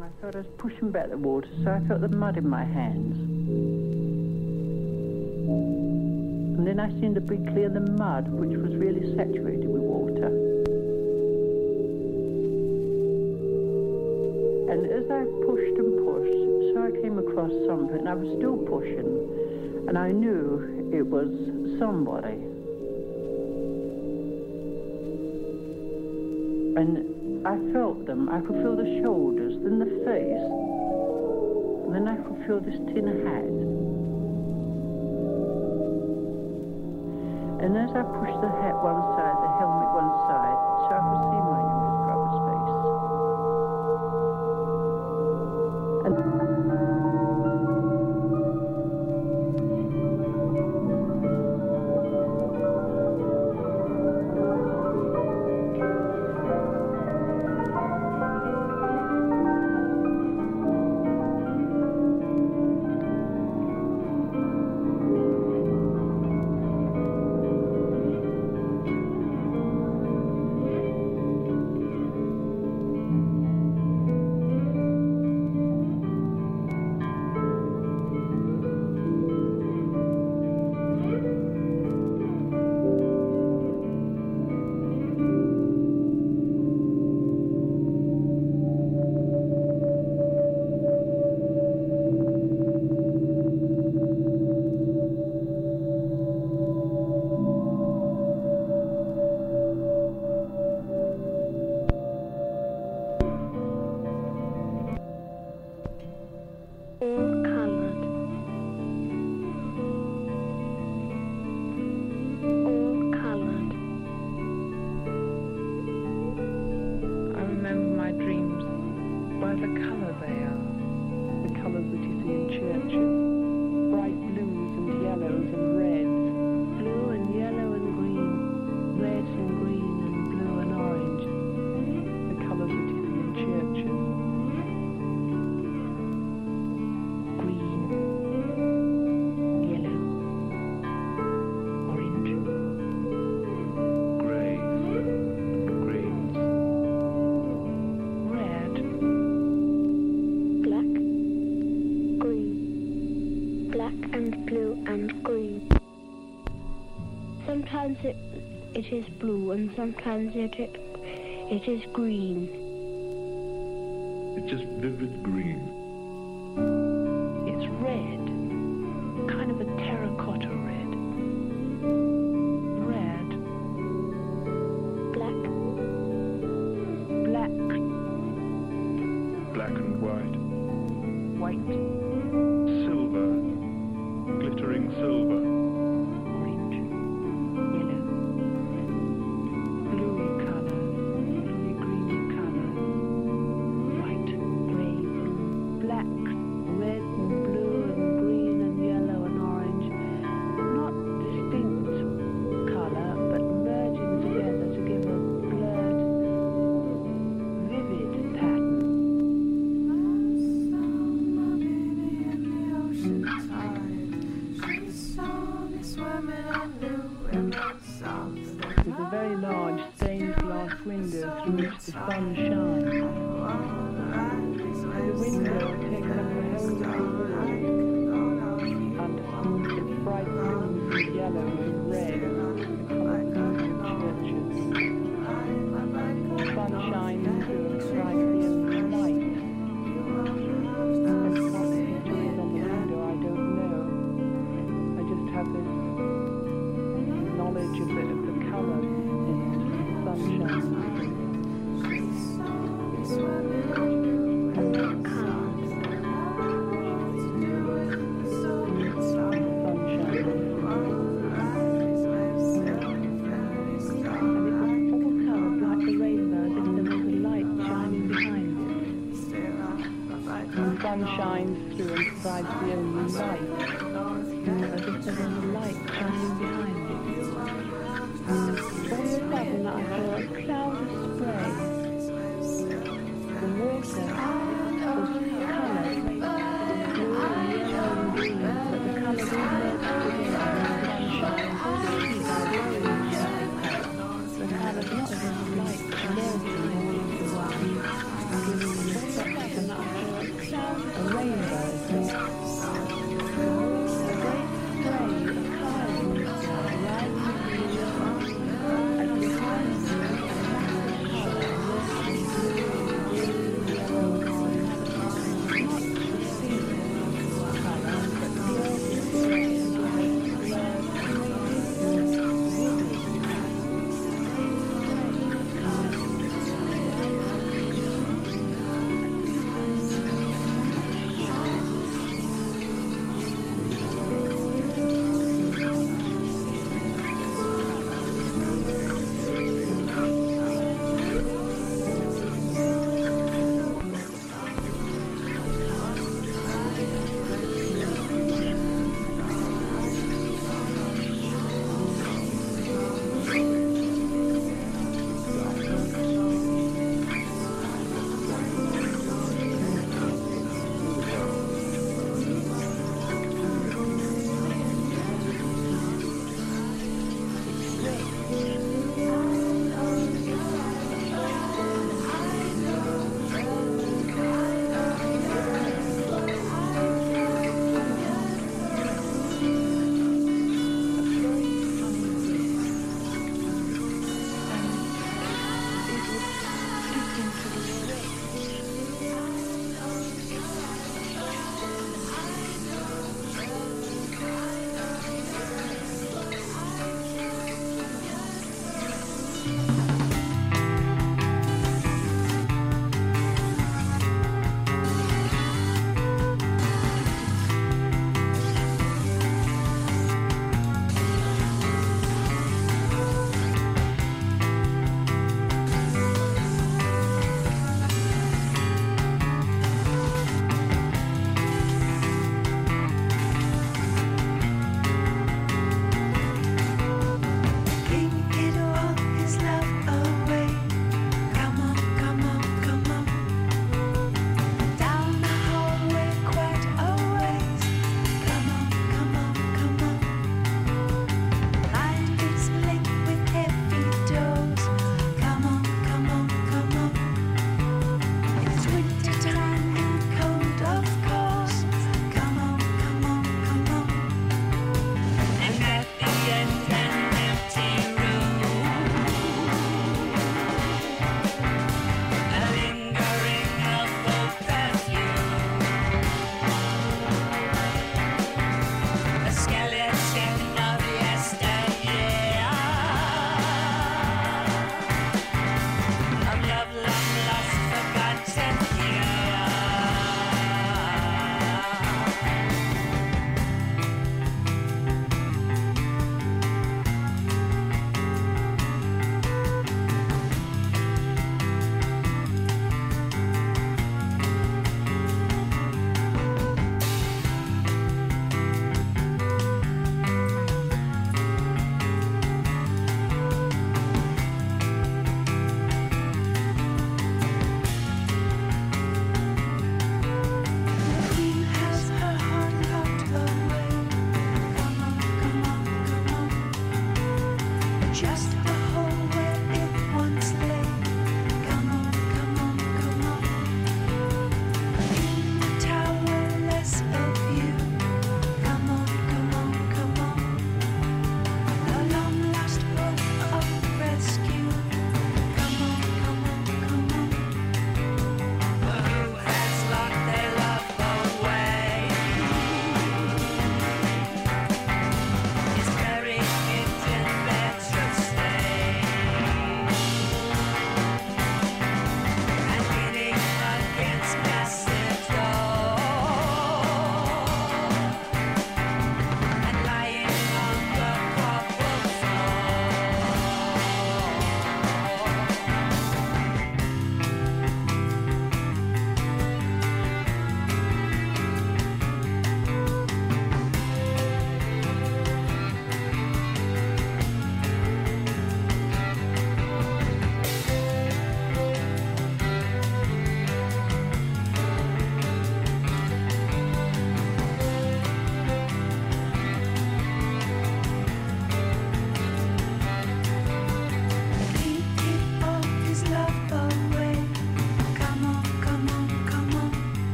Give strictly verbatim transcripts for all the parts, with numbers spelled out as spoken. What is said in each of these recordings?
I thought I was pushing back the water, so I felt the mud in my hands. And then I seemed to be clear the mud, which was really saturated with water. And as I pushed and pushed, so I came across something, and I was still pushing, and I knew it was somebody. And I felt them. I could feel the shoulders, then the face, and then I could feel this tin hat. And as I pushed the hat one side, the helmet one side, so I could see my youngest brother's face. And Sometimes it, it is blue and sometimes it, it it is green. It's just vivid green. It's red, kind of a terracotta red. Red. Black. Black. Black and white. White. Silver. Glittering silver. There's a very large stained glass window through which the sun shines. The window taken up the whole of the wall, and its bright blues and yellows and red, the colours of churches. The sun shines through and strikes the only light. What the picture is on the window, I don't know. I just have this knowledge of the, of the colour in it, the sunshine. The sun shines through and provides the only light. As if there was a light shining behind it. All of a sudden I saw a cloud of spray. The water was coloured, blue and yellow and green, but the colours all merged together and the sunshine. The colours not as if light melting all into one, giving the reflection that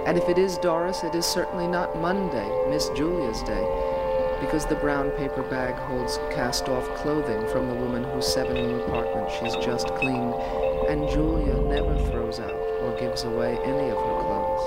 And if it is Doris, it is certainly not Monday, Miss Julia's day, because the brown paper bag holds cast-off clothing from the woman whose seven-room apartment she's just cleaned, and Julia never throws out or gives away any of her clothes.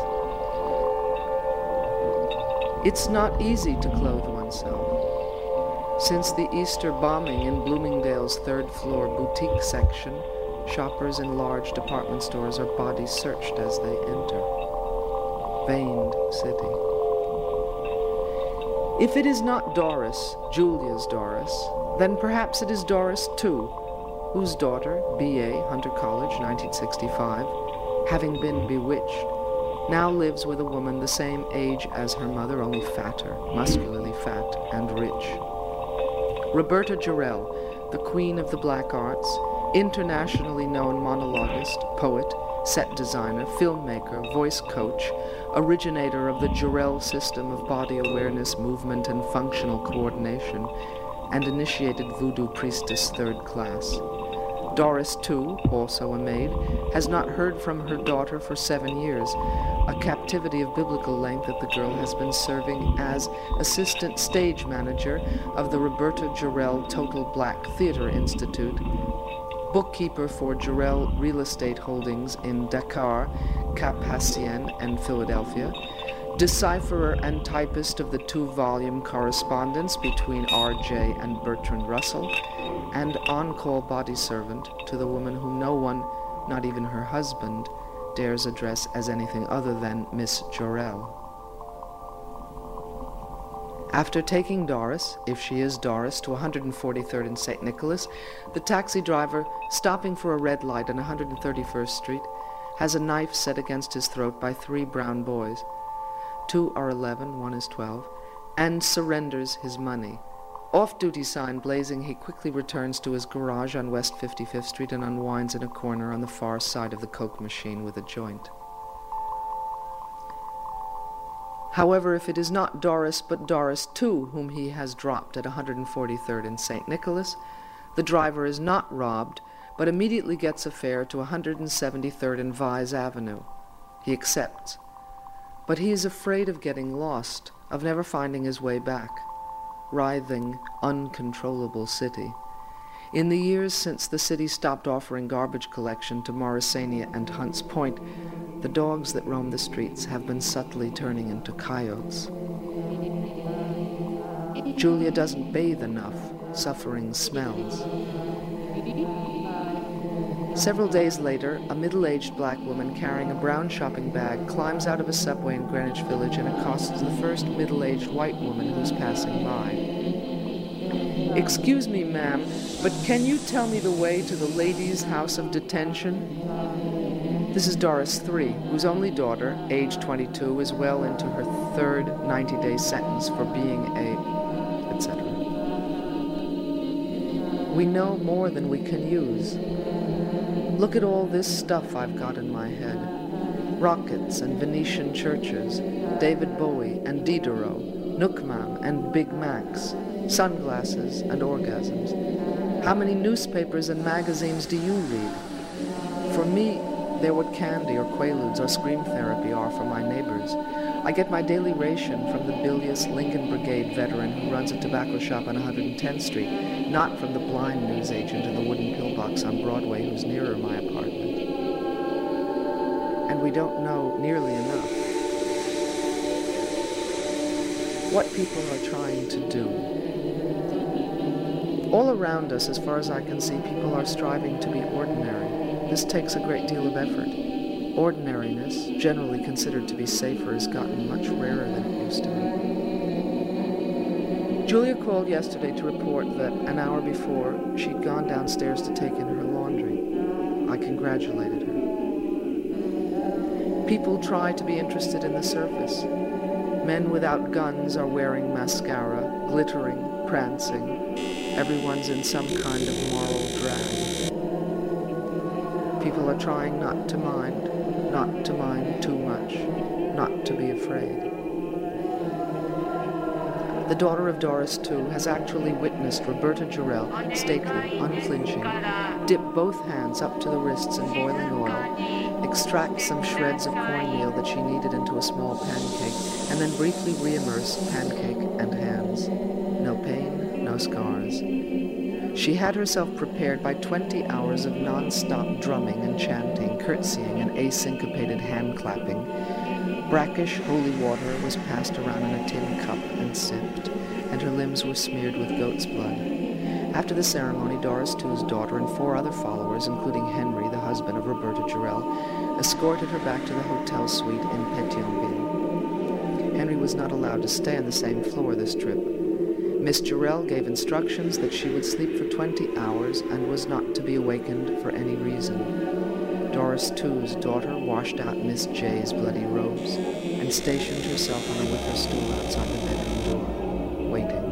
It's not easy to clothe oneself. Since the Easter bombing in Bloomingdale's third-floor boutique section, shoppers in large department stores are body searched as they enter. Veined city. If it is not Doris, Julia's Doris, then perhaps it is Doris too, whose daughter, B A, Hunter College, nineteen sixty-five, having been bewitched, now lives with a woman the same age as her mother, only fatter, muscularly fat and rich. Roberta Jarrell, the queen of the black arts, internationally known monologuist, poet, set designer, filmmaker, voice coach, originator of the Jarrell system of body awareness, movement, and functional coordination, and initiated voodoo priestess third class. Doris, too, also a maid, has not heard from her daughter for seven years, a captivity of biblical length that the girl has been serving as assistant stage manager of the Roberta Jarrell Total Black Theater Institute, bookkeeper for Jarrell Real Estate Holdings in Dakar, Cap Haitien, and Philadelphia, decipherer and typist of the two-volume correspondence between R J and Bertrand Russell, and on-call body servant to the woman whom no one, not even her husband, dares address as anything other than Miss Jarrell. After taking Doris, if she is Doris, to one hundred forty-third and Saint Nicholas, the taxi driver, stopping for a red light on one hundred thirty-first Street, has a knife set against his throat by three brown boys. Two are eleven, one is twelve, and surrenders his money. Off-duty sign blazing, he quickly returns to his garage on West fifty-fifth Street and unwinds in a corner on the far side of the Coke machine with a joint. However, if it is not Doris but Doris too, whom he has dropped at one hundred forty-third and Saint Nicholas, the driver is not robbed, but immediately gets a fare to one hundred seventy-third and Vise Avenue. He accepts. But he is afraid of getting lost, of never finding his way back. Writhing, uncontrollable city. In the years since the city stopped offering garbage collection to Morrisania and Hunts Point, the dogs that roam the streets have been subtly turning into coyotes. Julia doesn't bathe enough, suffering smells. Several days later, a middle-aged black woman carrying a brown shopping bag climbs out of a subway in Greenwich Village and accosts the first middle-aged white woman who's passing by. "Excuse me, ma'am, but can you tell me the way to the ladies' house of detention?" This is Doris three, whose only daughter, age twenty-two, is well into her third ninety-day sentence for being a... et cetera. We know more than we can use. Look at all this stuff I've got in my head. Rockets and Venetian churches, David Bowie and Diderot, Nookman and Big Macs, sunglasses and orgasms. How many newspapers and magazines do you read? For me, they're what candy or Quaaludes or scream therapy are for my neighbors. I get my daily ration from the bilious Lincoln Brigade veteran who runs a tobacco shop on one hundred tenth Street, not from the blind newsagent in the wooden pillbox on Broadway who's nearer my apartment. And we don't know nearly enough what people are trying to do. All around us, as far as I can see, people are striving to be ordinary. This takes a great deal of effort. Ordinariness, generally considered to be safer, has gotten much rarer than it used to be. Julia called yesterday to report that an hour before she'd gone downstairs to take in her laundry. I congratulated her. People try to be interested in the surface. Men without guns are wearing mascara, glittering, prancing. Everyone's in some kind of moral drag. People are trying not to mind, not to mind too much, not to be afraid. The daughter of Doris, too, has actually witnessed Roberta Jarrell, stately, unflinching, dip both hands up to the wrists in boiling oil, extract some shreds of cornmeal that she kneaded into a small pancake, and then briefly re-immerse pancake and hands. No pain, no scars. She had herself prepared by twenty hours of non-stop drumming and chanting, curtsying and asyncopated hand-clapping. Brackish holy water was passed around in a tin cup and sipped, and her limbs were smeared with goat's blood. After the ceremony, Doris two's daughter and four other followers, including Henry, the husband of Roberta Jarrell, escorted her back to the hotel suite in Pétionville. Henry was not allowed to stay on the same floor this trip. Miss Jarrell gave instructions that she would sleep for twenty hours and was not to be awakened for any reason. Doris two's daughter washed out Miss J's bloody robes and stationed herself on a wicker stool outside the bedroom door, waiting.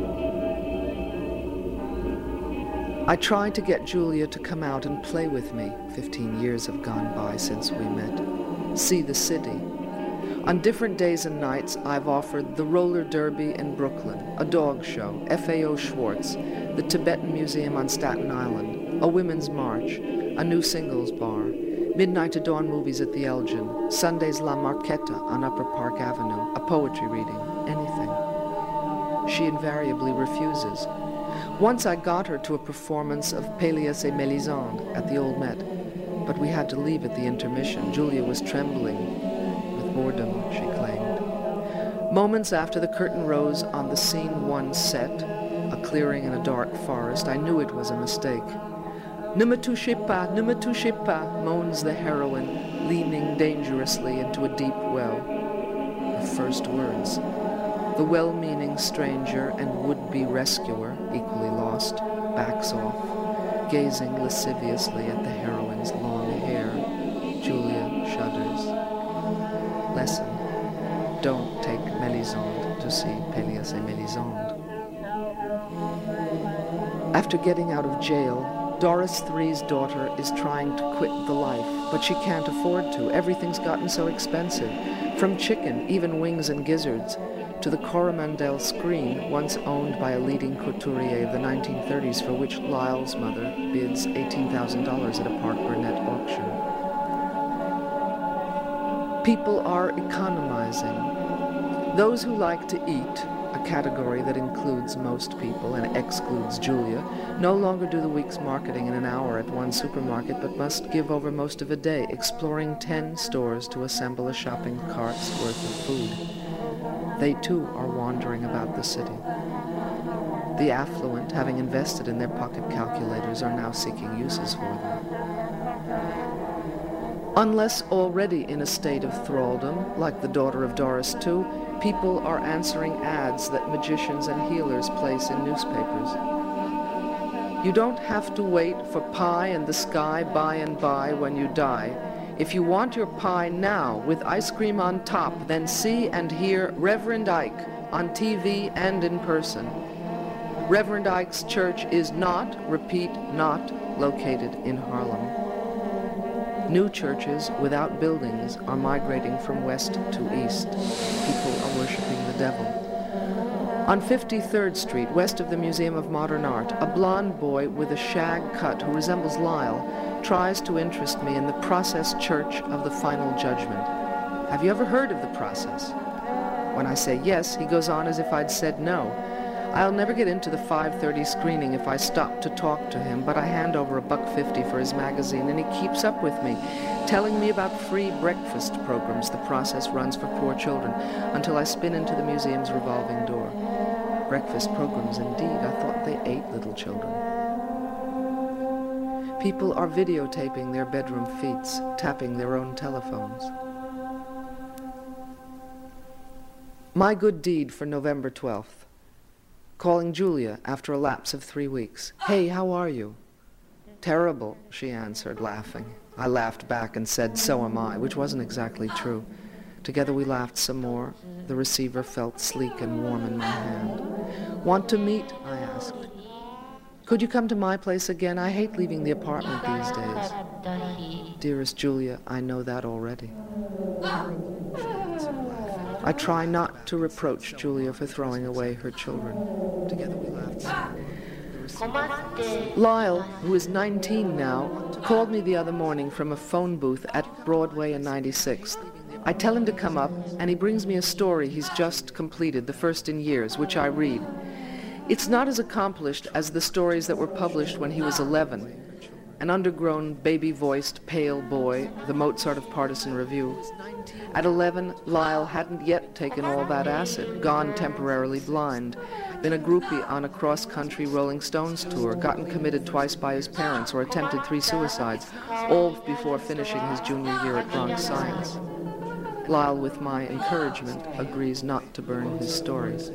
I tried to get Julia to come out and play with me. Fifteen years have gone by since we met. See the city. On different days and nights, I've offered the roller derby in Brooklyn, a dog show, F A O Schwartz, the Tibetan Museum on Staten Island, a women's march, a new singles bar, midnight to dawn movies at the Elgin, Sundays La Marqueta on Upper Park Avenue, a poetry reading, anything. She invariably refuses. Once I got her to a performance of Pélias et Mélisande at the Old Met, but we had to leave at the intermission. Julia was trembling with boredom, she claimed. Moments after the curtain rose on the scene one set, a clearing in a dark forest, I knew it was a mistake. Ne me touchez pas, ne me touchez pas, moans the heroine, leaning dangerously into a deep well. Her first words. The well-meaning stranger and would-be rescuer, equally lost, backs off, gazing lasciviously at the heroine's long hair. Julia shudders. Lesson. Don't take Mélisande to see Pélias et Mélisande. After getting out of jail, Doris three's daughter is trying to quit the life, but she can't afford to. Everything's gotten so expensive. From chicken, even wings and gizzards, to the Coromandel screen, once owned by a leading couturier of the nineteen thirties, for which Lyle's mother bids eighteen thousand dollars at a Park Burnett auction. People are economizing. Those who like to eat, a category that includes most people and excludes Julia, no longer do the week's marketing in an hour at one supermarket, but must give over most of a day exploring ten stores to assemble a shopping cart's worth of food. They too are wandering about the city. The affluent, having invested in their pocket calculators, are now seeking uses for them. Unless already in a state of thraldom, like the daughter of Doris two, people are answering ads that magicians and healers place in newspapers. You don't have to wait for pie in the sky by and by when you die. If you want your pie now with ice cream on top, then see and hear Reverend Ike on T V and in person. Reverend Ike's church is not, repeat, not located in Harlem. New churches without buildings are migrating from west to east. People are worshiping the devil. On fifty-third Street, west of the Museum of Modern Art, a blond boy with a shag cut who resembles Lyle tries to interest me in the Process Church of the Final Judgment. Have you ever heard of the Process? When I say yes, he goes on as if I'd said no. I'll never get into the five thirty screening if I stop to talk to him, but I hand over a buck fifty for his magazine, and he keeps up with me, telling me about free breakfast programs the Process runs for poor children, until I spin into the museum's revolving door. Breakfast programs, indeed. I thought they ate little children. People are videotaping their bedroom feats, tapping their own telephones. My good deed for November twelfth. Calling Julia after a lapse of three weeks. Hey, how are you? Terrible, she answered, laughing. I laughed back and said, so am I, which wasn't exactly true. Together we laughed some more. The receiver felt sleek and warm in my hand. Want to meet? I asked. Could you come to my place again? I hate leaving the apartment these days. Dearest Julia, I know that already. I try not to reproach Julia for throwing away her children. Together we laughed. Lyle, who is nineteen now, called me the other morning from a phone booth at Broadway and ninety-sixth. I tell him to come up, and he brings me a story he's just completed, the first in years, which I read. It's not as accomplished as the stories that were published when he was eleven. An undergrown, baby-voiced, pale boy, the Mozart of partisan review. At eleven, Lyle hadn't yet taken all that acid, gone temporarily blind, been a groupie on a cross-country Rolling Stones tour, gotten committed twice by his parents, or attempted three suicides, all before finishing his junior year at Bronx Science. Lyle, with my encouragement, agrees not to burn his stories.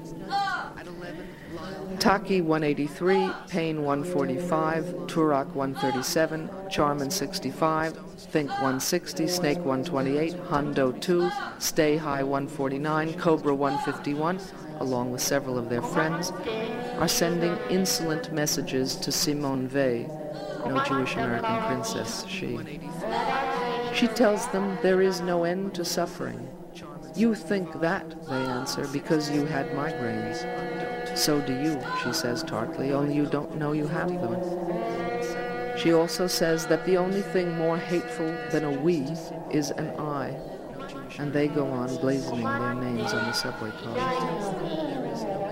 Taki one eighty-three, Payne one forty-five, Turok one thirty-seven, Charman sixty-five, Think one sixty, Snake one twenty-eight, Hondo two, Stay High one forty-nine, Cobra one fifty-one, along with several of their friends, are sending insolent messages to Simone Weil, no Jewish American princess, she. She tells them there is no end to suffering. You think that, they answer, because you had migraines. So do you, she says tartly, only you don't know you have them. She also says that the only thing more hateful than a we is an I, and they go on blazoning their names on the subway cars.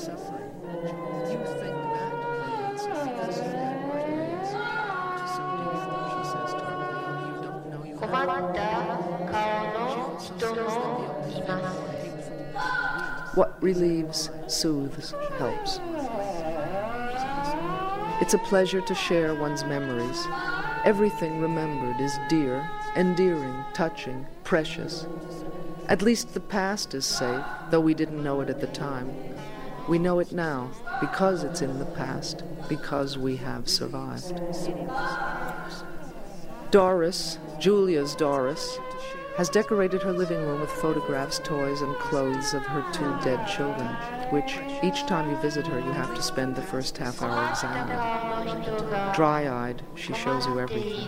What relieves, soothes, helps. It's a pleasure to share one's memories. Everything remembered is dear, endearing, touching, precious. At least the past is safe, though we didn't know it at the time. We know it now, because it's in the past, because we have survived. Doris, Julia's Doris, has decorated her living room with photographs, toys, and clothes of her two dead children, which, each time you visit her, you have to spend the first half hour examining. Dry-eyed, she shows you everything.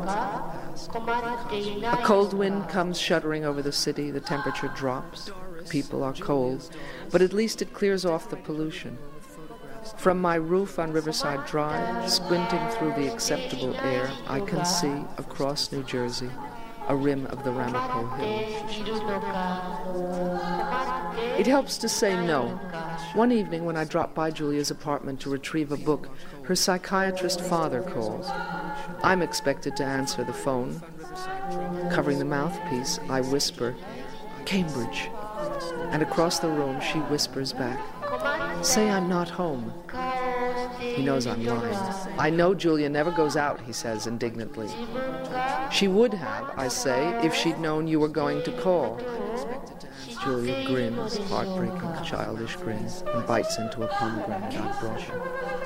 A cold wind comes shuddering over the city, the temperature drops, people are cold, but at least it clears off the pollution. From my roof on Riverside Drive, squinting through the acceptable air, I can see, across New Jersey, a rim of the Ramapo Hill. It helps to say no. One evening when I dropped by Julia's apartment to retrieve a book, her psychiatrist father calls. I'm expected to answer the phone. Covering the mouthpiece, I whisper, "Cambridge." And across the room, she whispers back, "Say I'm not home." He knows I'm lying. I know Julia never goes out, he says indignantly. She would have, I say, if she'd known you were going to call. Julia grins, heartbreaking, childish grin, and bites into a pomegranate I brought her.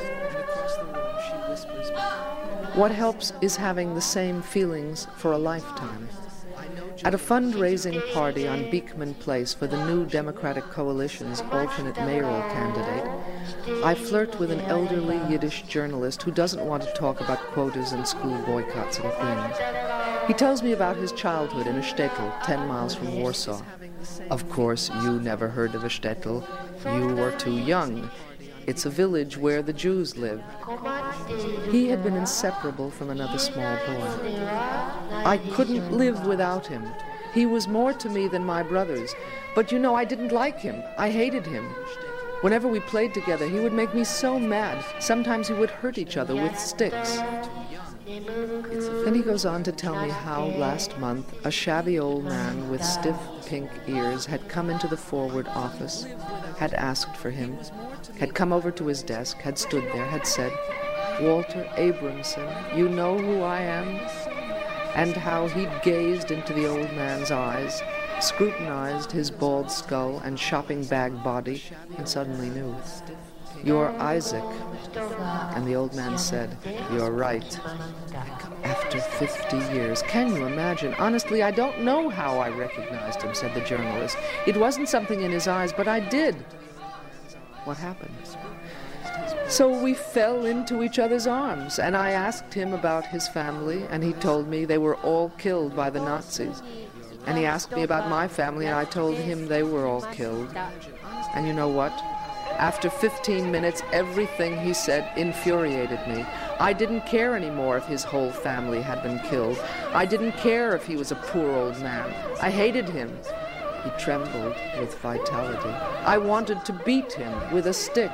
What helps is having the same feelings for a lifetime. At a fundraising party on Beekman Place for the new Democratic Coalition's alternate mayoral candidate, I flirt with an elderly Yiddish journalist who doesn't want to talk about quotas and school boycotts and things. He tells me about his childhood in a shtetl ten miles from Warsaw. Of course, you never heard of a shtetl. You were too young. It's a village where the Jews live. He had been inseparable from another small boy. I couldn't live without him. He was more to me than my brothers. But you know, I didn't like him. I hated him. Whenever we played together, he would make me so mad. Sometimes he would hurt each other with sticks. Then he goes on to tell me how last month a shabby old man with stiff pink ears had come into the forward office, had asked for him, had come over to his desk, had stood there, had said, "Walter Abramson, you know who I am?" And how he'd gazed into the old man's eyes, scrutinized his bald skull and shopping bag body, and suddenly knew. "You're Isaac." And the old man said, "You're right." After fifty years. Can you imagine? Honestly, I don't know how I recognized him, said the journalist. It wasn't something in his eyes, but I did. What happened? So we fell into each other's arms, and I asked him about his family, and he told me they were all killed by the Nazis. And he asked me about my family, and I told him they were all killed. And you know what? After fifteen minutes, everything he said infuriated me. I didn't care anymore if his whole family had been killed. I didn't care if he was a poor old man. I hated him. He trembled with vitality. I wanted to beat him with a stick.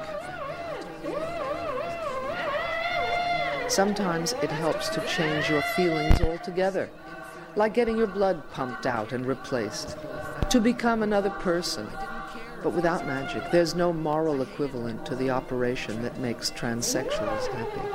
Sometimes it helps to change your feelings altogether, like getting your blood pumped out and replaced, to become another person. But without magic, there's no moral equivalent to the operation that makes transsexuals happy.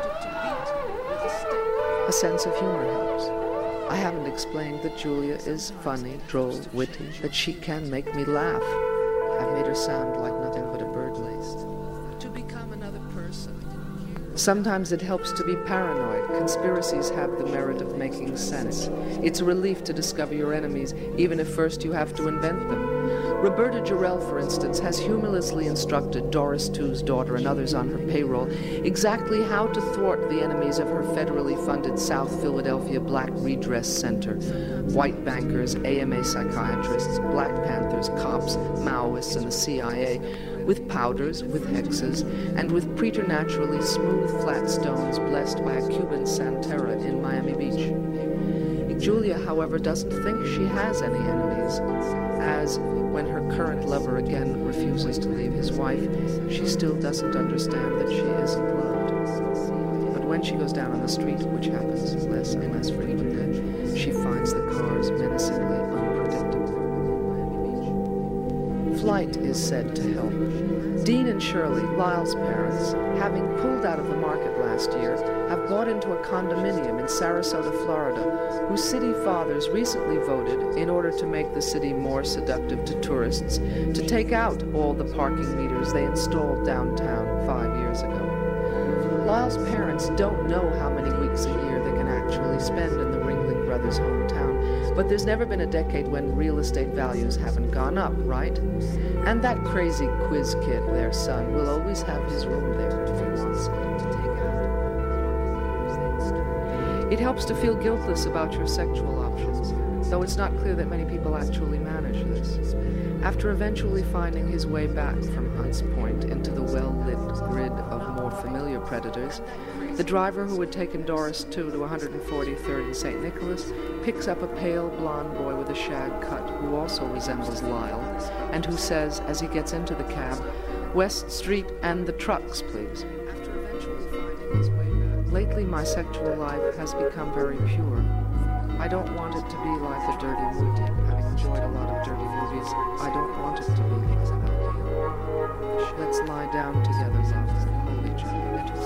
A sense of humor helps. I haven't explained that Julia is funny, droll, witty, that she can make me laugh. I've made her sound like nothing but a bird laced. To become another person. Sometimes it helps to be paranoid. Conspiracies have the merit of making sense. It's a relief to discover your enemies, even if first you have to invent them. Roberta Jarrell, for instance, has humorlessly instructed Doris Two's daughter and others on her payroll exactly how to thwart the enemies of her federally funded South Philadelphia Black Redress Center. White bankers, A M A psychiatrists, Black Panthers, cops, Maoists, and the C I A, with powders, with hexes, and with preternaturally smooth flat stones blessed by a Cuban Santerra in Miami Beach. Julia, however, doesn't think she has any enemies, as when her current lover again refuses to leave his wife, she still doesn't understand that she isn't loved. But when she goes down on the street, which happens less and less frequently, she finds the cars menacingly unpredictable. Flight is said to help. Dean and Shirley, Lyle's parents, having pulled out of the market last year, have bought into a condominium in Sarasota, Florida, whose city fathers recently voted, in order to make the city more seductive to tourists, to take out all the parking meters they installed downtown five years ago. Lyle's parents don't know how many weeks a year they can actually spend in the Ringling Brothers' hometown, but there's never been a decade when real estate values haven't gone up, right? And that crazy quiz kid, their son, will always have his room there if he wants to take out. It helps to feel guiltless about your sexual options, though it's not clear that many people actually manage this. After eventually finding his way back from Hunts Point into the well-lit grid of more familiar predators, the driver who had taken Doris Two to one hundred forty-third and Saint Nicholas picks up a pale blonde boy with a shag cut who also resembles Lyle, and who says, as he gets into the cab, "West Street and the trucks, please." After eventually finding his way back, lately my sexual life has become very pure. I don't want it to be like a dirty movie. Having enjoyed a lot of dirty movies, I don't want it to be like that. Let's lie down together, love, and hold each other.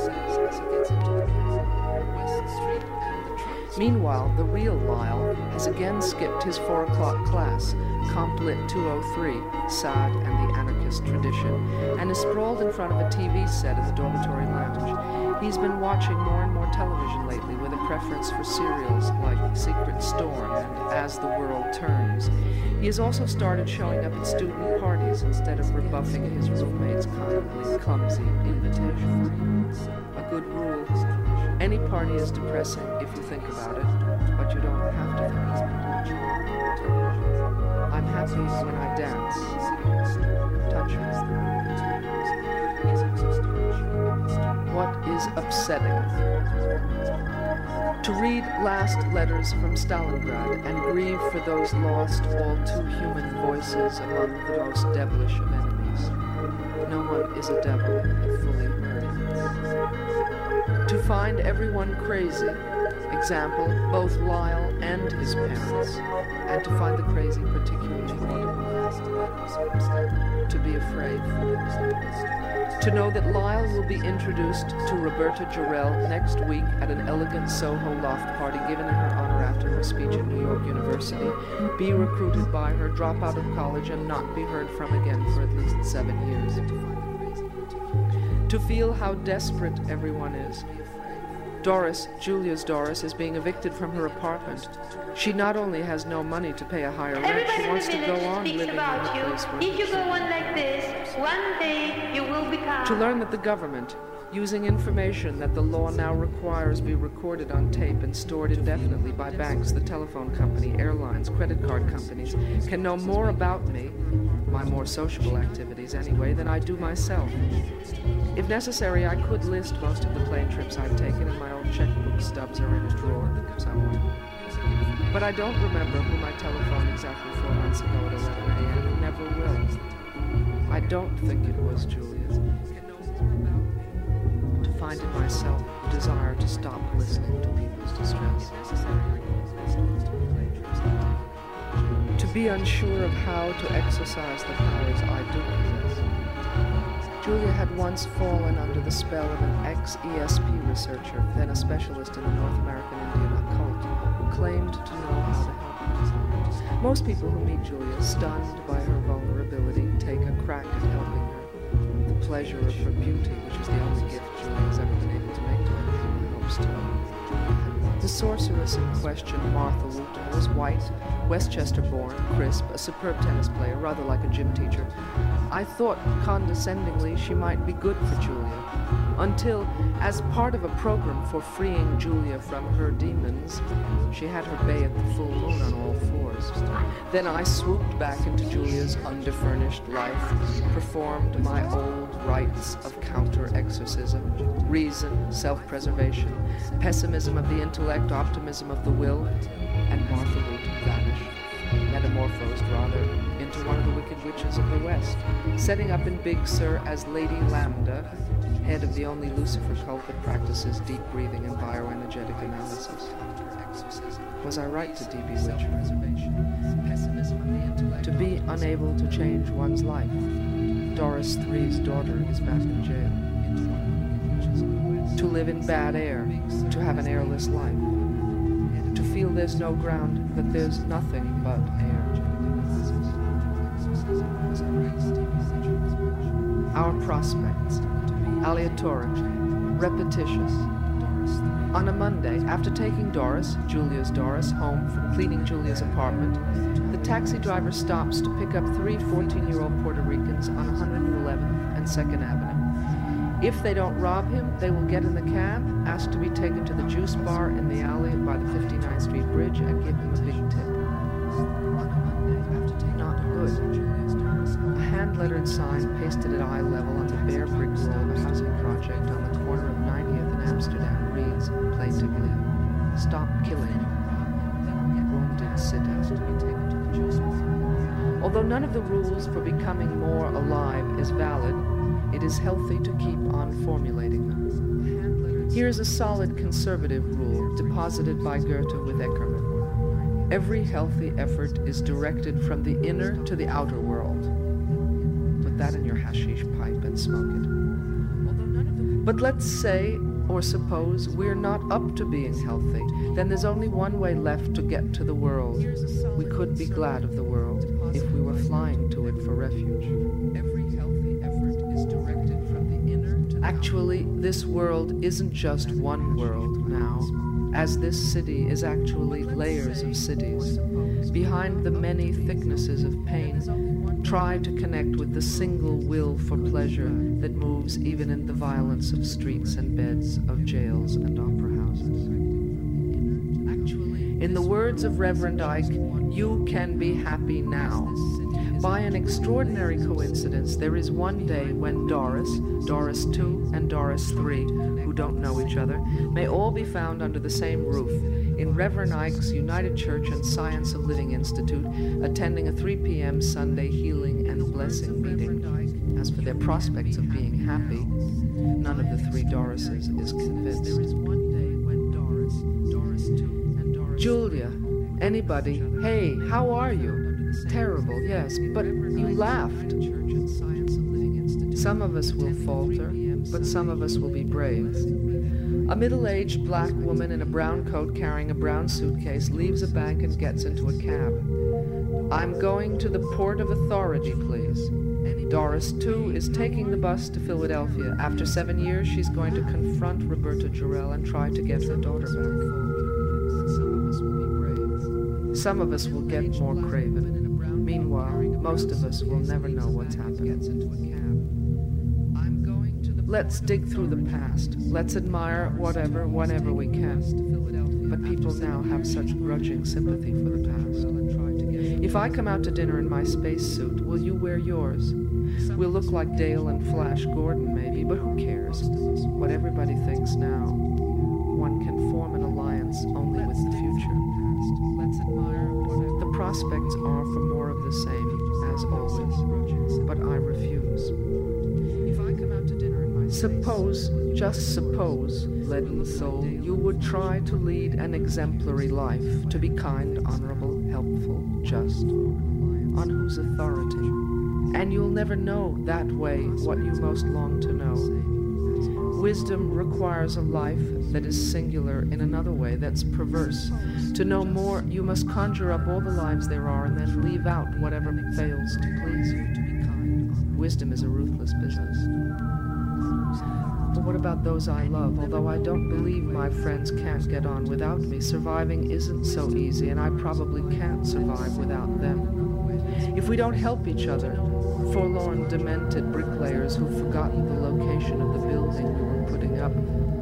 Meanwhile, the real Lyle has again skipped his four o'clock class, Comp Lit two oh three, Sade and the Anarchist Tradition, and is sprawled in front of a T V set in the dormitory lounge. He's been watching more and more television lately with a preference for serials like Secret Storm and As the World Turns. He has also started showing up at student parties instead of rebuffing his roommate's commonly clumsy invitations. A good rule. Any party is depressing if you think about it, but you don't have to think about it. I'm happy when I dance. Touch me. What is upsetting? To read last letters from Stalingrad and grieve for those lost, all too human voices among the most devilish of enemies. No one is a devil if fully heard. To find everyone crazy, example, both Lyle and his parents, and to find the crazy particularly audible. To be afraid. To know that Lyle will be introduced to Roberta Jarrell next week at an elegant Soho loft party given in her honor after her speech at New York University, be recruited by her, drop out of college, and not be heard from again for at least seven years. To feel how desperate everyone is. Doris, Julia's Doris, is being evicted from her apartment. She not only has no money to pay a higher rent, she wants to go on living in the place where if you go on like this, one day you will become... To learn that the government, using information that the law now requires be recorded on tape and stored indefinitely by banks, the telephone company, airlines, credit card companies, can know more about me, my more sociable activities anyway, than I do myself. If necessary, I could list most of the plane trips I've taken, and my old checkbook stubs are in a drawer somewhere. But I don't remember whom I telephoned exactly four months ago at eleven a.m. and never will. I don't think it was Julia. To find in myself a desire to stop listening to people's distress. To be unsure of how to exercise the powers I do possess. Julia had once fallen under the spell of an ex-E S P researcher, then a specialist in the North American Indian occult, who claimed to know how to help her. Most people who meet Julia, stunned by her vulnerability, take a crack at helping her. The pleasure of her beauty, which is the only gift Julia has ever been able to make to her, helps to. The sorceress in question, Martha Wooten, was white, Westchester-born, crisp, a superb tennis player, rather like a gym teacher. I thought condescendingly she might be good for Julia, until, as part of a program for freeing Julia from her demons, she had her bay at the full moon on all fours. Then I swooped back into Julia's underfurnished life, performed my old rites of counter-exorcism, reason, self-preservation, pessimism of the intellect, optimism of the will, and Martha Wooten vanished, metamorphosed rather, into one of the wicked witches of the West, setting up in Big Sur as Lady Lambda, head of the only Lucifer cult that practices deep breathing and bioenergetic analysis. Was I right to D B witch her? To be unable to change one's life. Doris three's daughter is back in jail. To live in bad air, to have an airless life. To feel there's no ground, that there's nothing but air. Our prospects, aleatoric, repetitious. On a Monday, after taking Doris, Julia's Doris, home from cleaning Julia's apartment, the taxi driver stops to pick up three fourteen-year-old Puerto Ricans on one hundred eleventh and second Avenue. If they don't rob him, they will get in the cab, ask to be taken to the juice bar in the alley by the fifty-ninth Street Bridge, and give him a big tip. Not good. A hand-lettered sign pasted at eye level on the bare brick wall of a housing project on the corner of ninetieth and Amsterdam reads plaintively, "Stop killing. Wounded cities to be taken to the juice bar." Although none of the rules for becoming more alive is valid, it is healthy to keep on formulating them. Here's a solid conservative rule deposited by Goethe with Eckermann. Every healthy effort is directed from the inner to the outer world. Put that in your hashish pipe and smoke it. But let's say, or suppose, we're not up to being healthy. Then there's only one way left to get to the world. We could be glad of the world if we were flying to it for refuge. Actually, this world isn't just one world now, as this city is actually layers of cities. Behind the many thicknesses of pain, try to connect with the single will for pleasure that moves even in the violence of streets and beds of jails and opera houses. In the words of Reverend Ike, you can be happy now. By an extraordinary coincidence, there is one day when Doris, Doris two, and Doris three, who don't know each other, may all be found under the same roof, in Reverend Ike's United Church and Science of Living Institute, attending a three p.m. Sunday healing and blessing meeting. As for their prospects of being happy, none of the three Dorises is convinced. There is one day when Doris, Doris two, and Doris Julia, anybody, hey, how are you? Terrible, yes, but you laughed. Some of us will falter, but some of us will be brave. A middle-aged black woman in a brown coat carrying a brown suitcase leaves a bank and gets into a cab. I'm going to the Port of Authority, please. Doris, too, is taking the bus to Philadelphia. After seven years, she's going to confront Roberta Jarrell and try to get her daughter back. Some of us will get more craven. Meanwhile, most of us will never know what's happened. Let's dig through the past. Let's admire whatever, whenever we can. But people now have such grudging sympathy for the past. If I come out to dinner in my spacesuit, will you wear yours? We'll look like Dale and Flash Gordon, maybe, but who cares? What everybody thinks now. One can form an alliance only with the future. Let's admire what the prospects are for more of the same, as always. But I refuse. If I come out to dinner in my Suppose, just suppose, leaden soul, you would try to lead an exemplary life, to be kind, honorable, helpful, just, on whose authority? And you'll never know that way what you most long to know. Wisdom requires a life that is singular in another way, that's perverse. To know more, you must conjure up all the lives there are and then leave out whatever fails to please you. To be kind. Wisdom is a ruthless business. But what about those I love? Although I don't believe my friends can't get on without me, surviving isn't so easy, and I probably can't survive without them. If we don't help each other, forlorn, demented bricklayers who've forgotten the location of the building we were putting up.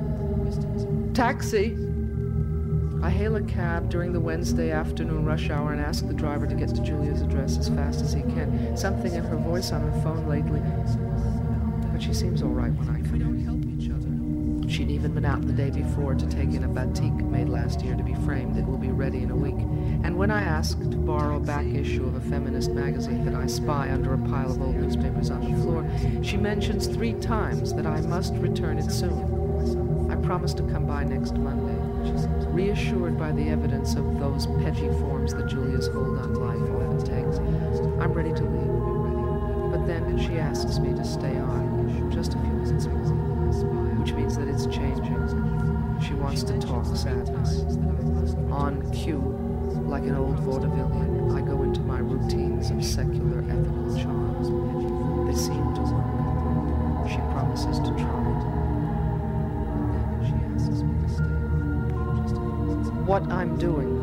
Taxi! I hail a cab during the Wednesday afternoon rush hour and ask the driver to get to Julia's address as fast as he can. Something in her voice on her phone lately, but she seems all right when I come in. She'd even been out the day before to take in a batik made last year to be framed. It will be ready in a week. And when I ask to borrow a back issue of a feminist magazine that I spy under a pile of old newspapers on the floor, she mentions three times that I must return it soon. I promise to come by next Monday, reassured by the evidence of those petty forms that Julia's hold on life often takes. I'm ready to leave. But then she asks me to stay on, just a few minutes more, which means that it's changing. She wants to talk sadness. On cue, like an old vaudevillian, I go into my routines of secular ethical charms. They seem to work. She promises to try it. And then she asks me to stay. What I'm doing.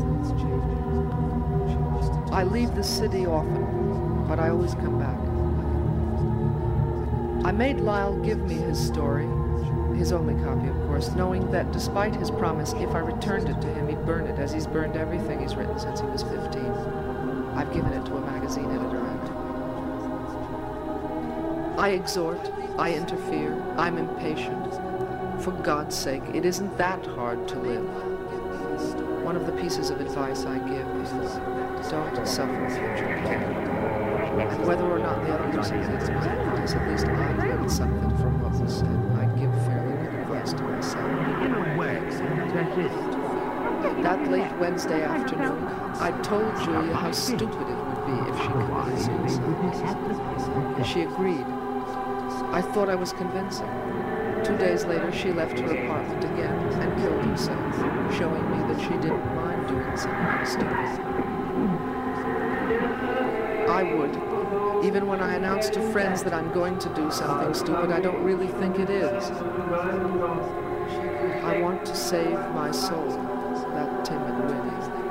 I leave the city often, but I always come back. I made Lyle give me his story, his only copy, of course, knowing that despite his promise, if I returned it to him, he'd burn it, as he's burned everything he's written since he was fifteen. I've given it to a magazine editor, and I exhort, I interfere, I'm impatient. For God's sake, it isn't that hard to live. One of the pieces of advice I give is, don't suffer future pain. And whether or not the other person takes my advice, at least I learned something from what was said. I give fairly good advice to myself. In a way, that's it. That late Wednesday afternoon, I told Julia how stupid it would be if she committed suicide. She agreed. I thought I was convincing. Two days later, she left her apartment again and killed herself, showing me that she didn't mind doing something stupid. I would. Even when I announce to friends that I'm going to do something stupid, I don't really think it is. I want to save my soul, that timid Winnie.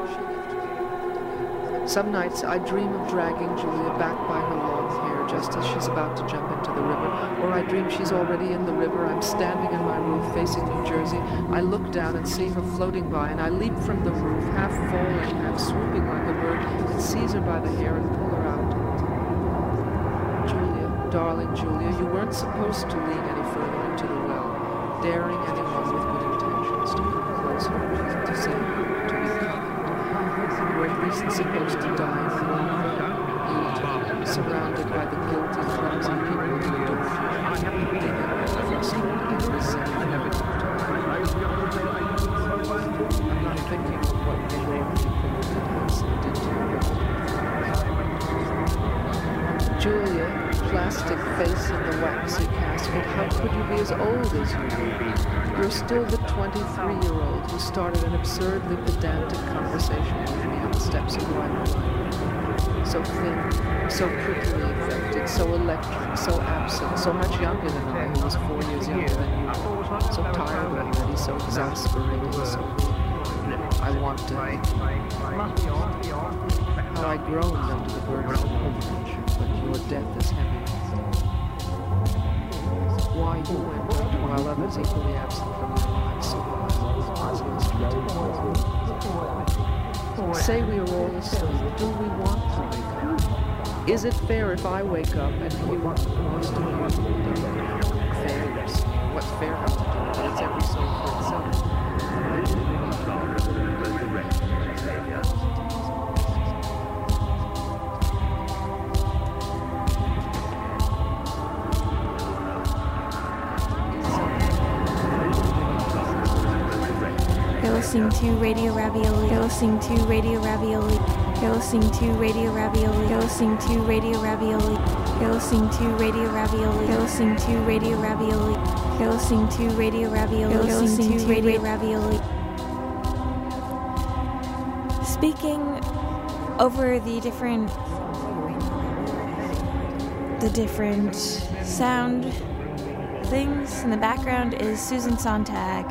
Some nights I dream of dragging Julia back by her long hair just as she's about to jump into the river, or I dream she's already in the river. I'm standing on my roof facing New Jersey. I look down and see her floating by, and I leap from the roof, half falling, half swooping like a bird, and seize her by the hair and pull her out. Julia, darling Julia, you weren't supposed to lean any further into the well, daring anyone with good intentions to come closer, to say, to be kind. You were at least supposed to die in the you, surrounded by the guilty, clumsy people who don't you, frustrated and resentful. I'm not thinking of what the Lord did to you. Julia, plastic face in the waxy casket, how could you be as old as you are? You're still the twenty-three-year-old who started an absurdly pedantic conversation with me on the steps of Wyman Library. So thin, so prettily affected, so electric, so absent, so much younger than I, who was four years younger than you. So tired already, so exasperated, so I want to hate you. How I groaned under the burden of your but your death is heavy. Why you went while others equally absent from their lives, so Say we are all asleep. Do we want to wake up? Is it fair if I wake up and you most of you don't? Fair, yes. What's fair have to do with it? It's every soul for itself. You're listening to Radio Ravioli. You're listening to Radio Ravioli. You're listening to Radio Ravioli. You're listening to Radio Ravioli. You're listening to Radio Ravioli. You're listening to Radio Ravioli. You're listening to Radio Ravioli. You're listening to Radio Ravioli. Speaking over the different the different sound things in the background is Susan Sontag.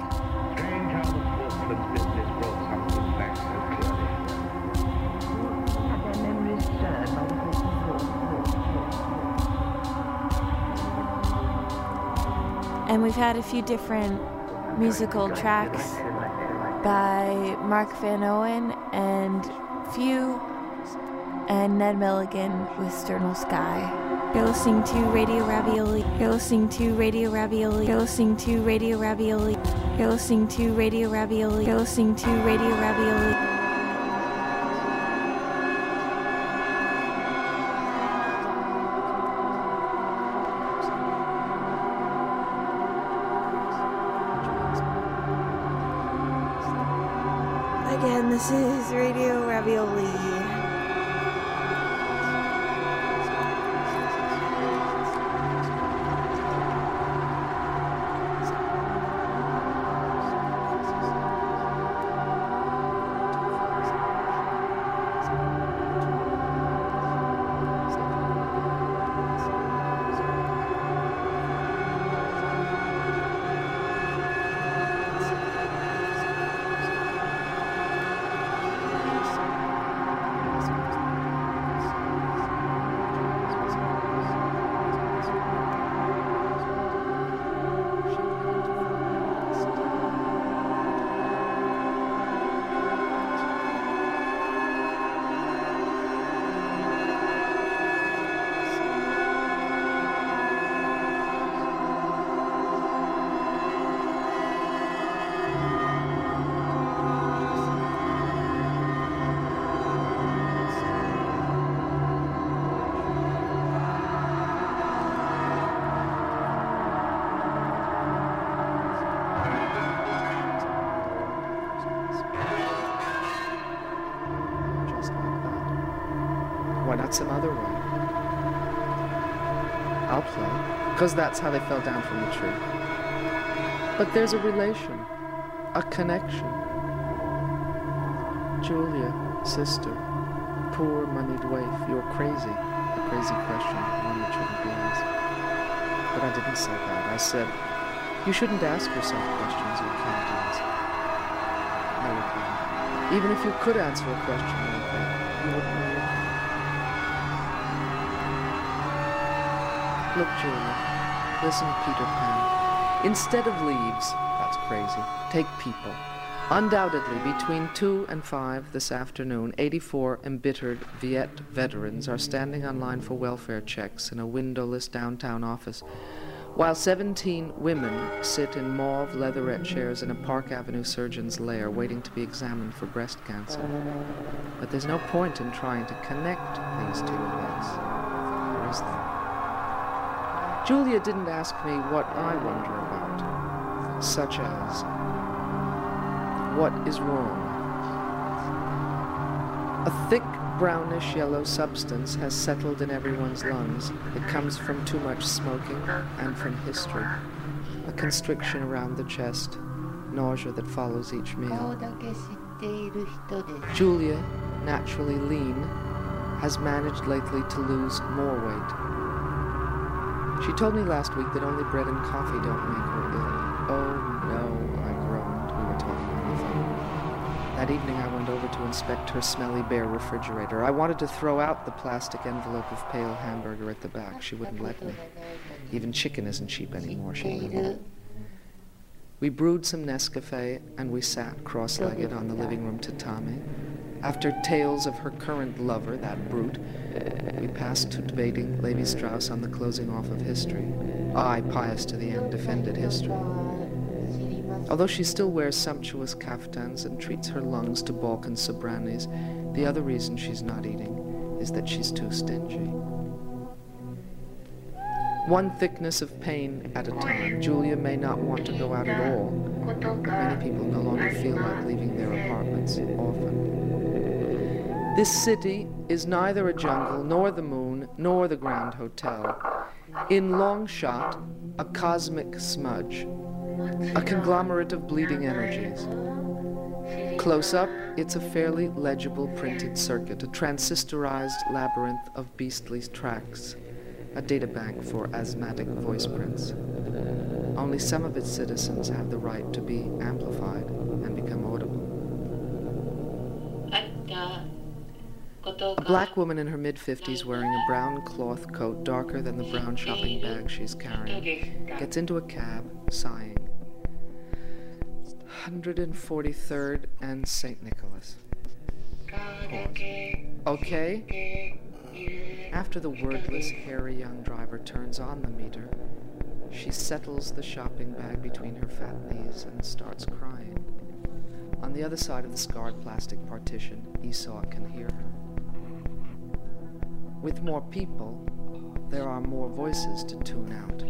And we've had a few different musical tracks by Mark Van Owen and Few and Ned Milligan with Sternal Sky. You're listening to Radio Ravioli. You're listening to Radio Ravioli. You're listening to Radio Ravioli. You're listening to Radio Ravioli. You're listening to Radio Ravioli. Again, this is Radio Ravioli. Why not some other way? I'll play, because that's how they fell down from the tree. But there's a relation, a connection. Julia, sister, poor moneyed waif, you're crazy. A crazy question, one that shouldn't be asked. But I didn't say that. I said, you shouldn't ask yourself questions you can't answer. No reply. Even if you could answer a question like that, you wouldn't know it. Look, Julia, listen to Peter Pan. Instead of leaves, that's crazy, take people. Undoubtedly, between two and five this afternoon, eighty-four embittered Viet veterans are standing on line for welfare checks in a windowless downtown office, while seventeen women sit in mauve leatherette chairs in a Park Avenue surgeon's lair waiting to be examined for breast cancer. But there's no point in trying to connect these two events. Or is there? Julia didn't ask me what I wonder about, such as, what is wrong? A thick brownish yellow substance has settled in everyone's lungs. It comes from too much smoking and from history. A constriction around the chest, nausea that follows each meal. Julia, naturally lean, has managed lately to lose more weight. She told me last week that only bread and coffee don't make her ill. Oh no, I groaned. We were talking on the phone. That evening I went over to inspect her smelly bare refrigerator. I wanted to throw out the plastic envelope of pale hamburger at the back. She wouldn't let me. Even chicken isn't cheap anymore, she knew. We brewed some Nescafe and we sat cross-legged on the living room tatami. After tales of her current lover, that brute, we passed to debating Levi-Strauss on the closing off of history. I, pious to the end, defended history. Although she still wears sumptuous kaftans and treats her lungs to Balkan sobranis, the other reason she's not eating is that she's too stingy. One thickness of pain at a time, Julia may not want to go out at all. Many people no longer feel like leaving their apartments often. This city is neither a jungle, nor the moon, nor the Grand Hotel. In long shot, a cosmic smudge, a conglomerate of bleeding energies. Close up, it's a fairly legible printed circuit, a transistorized labyrinth of beastly tracks, a databank for asthmatic voice prints. Only some of its citizens have the right to be amplified and become audible. A black woman in her mid-fifties wearing a brown cloth coat darker than the brown shopping bag she's carrying gets into a cab, sighing. one hundred forty-third and Saint Nicholas. Pause. Okay? After the wordless, hairy young driver turns on the meter, she settles the shopping bag between her fat knees and starts crying. On the other side of the scarred plastic partition, Esau can hear her. With more people, there are more voices to tune out.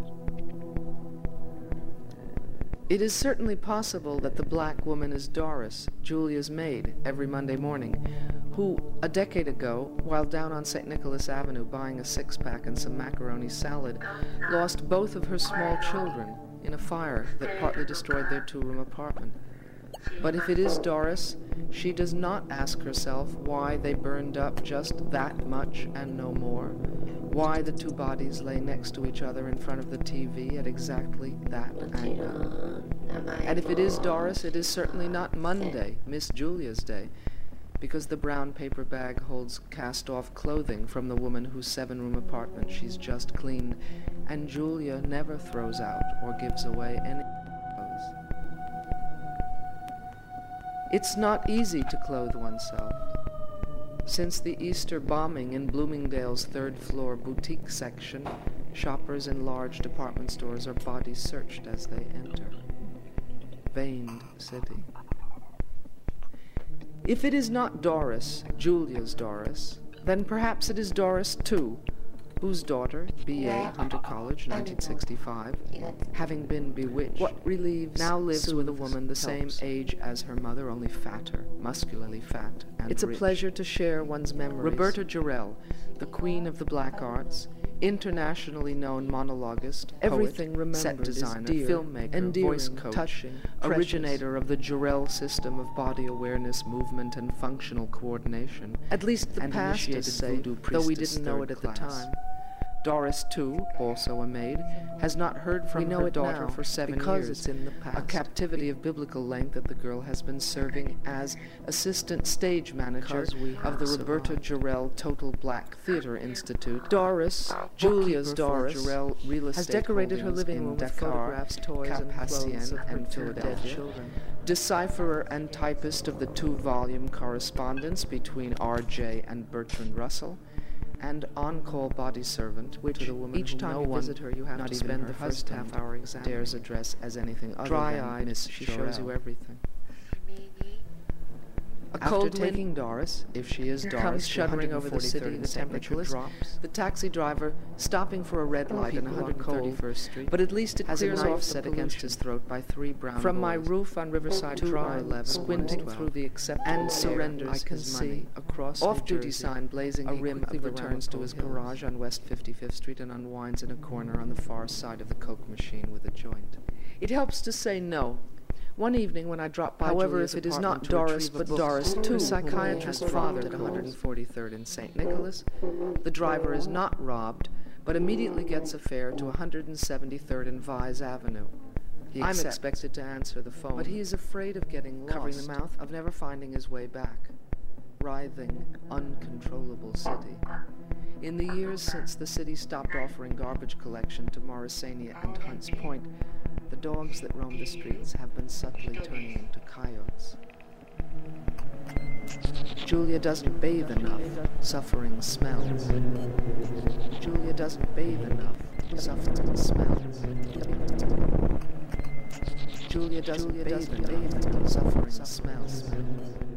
It is certainly possible that the black woman is Doris, Julia's maid, every Monday morning, who, a decade ago, while down on Saint Nicholas Avenue buying a six-pack and some macaroni salad, lost both of her small children in a fire that partly destroyed their two-room apartment. But if it is Doris, she does not ask herself why they burned up just that much and no more, why the two bodies lay next to each other in front of the T V at exactly that angle. And if it is Doris, it is certainly not Monday, Miss Julia's day, because the brown paper bag holds cast-off clothing from the woman whose seven-room apartment she's just cleaned, and Julia never throws out or gives away any clothes. It's not easy to clothe oneself. Since the Easter bombing in Bloomingdale's third-floor boutique section, shoppers in large department stores are body searched as they enter. Veined city. If it is not Doris, Julia's Doris, then perhaps it is Doris, too, whose daughter, B A, Hunter College, nineteen sixty-five, having been bewitched, what relieves, now lives with a woman the same age as her mother, only fatter, muscularly fat, and It's rich. A pleasure to share one's memories. Roberta Jarrell, the queen of the black arts, internationally known monologuist, everything poet, set designer, dear, filmmaker, endearing, voice coach, touching, originator of the Jarrell system of body awareness, movement, and functional coordination. At least the past is safe, though we didn't know it at class. The time. Doris, too, also a maid, has not heard from her daughter for seven because years, it's in the past. A captivity of biblical length that the girl has been serving as assistant stage manager of the Roberta Jarrell Total Black Theater Institute. Doris, Julia's Doris, Jarrell Real Estate has decorated her living room with photographs, toys, and clothes of and Philadelphia children. Decipherer and typist of the two-volume correspondence between R J and Bertrand Russell, and on-call body servant, which to the woman each time no you visit her, you have not to spend the first half hour examining, dares address as anything other Dry than eyed, Miss She shows you everything. A cold After taking wind, Doris, if she is Doris, comes shuddering over the city, the temperature drops. The taxi driver, stopping for a red light in one hundred thirty-first Street, but at least it has clears a knife set against his throat by three brown From boys. My roof on Riverside Drive, squinting through the acceptable and surrenders I can see across off-duty sign blazing a rim of returns to his garage on West fifty-fifth Street and unwinds in a corner on the far side of the Coke machine with a joint. It helps to say no. One evening when I dropped by However, Julia's if it is not Doris, but Doris, too, psychiatrist father at one hundred forty-third and Saint Nicholas, the driver is not robbed, but immediately gets a fare to one hundred seventy-third and Vise Avenue. He I'm expected to answer the phone, but he is afraid of getting lost, covering the mouth, of never finding his way back. Writhing, uncontrollable city. In the years since the city stopped offering garbage collection to Morrisania and Hunts Point, the dogs that roam the streets have been subtly turning into coyotes. Julia doesn't bathe enough, suffering smells. Julia doesn't bathe enough, suffering smells. Julia doesn't bathe enough, suffering smells.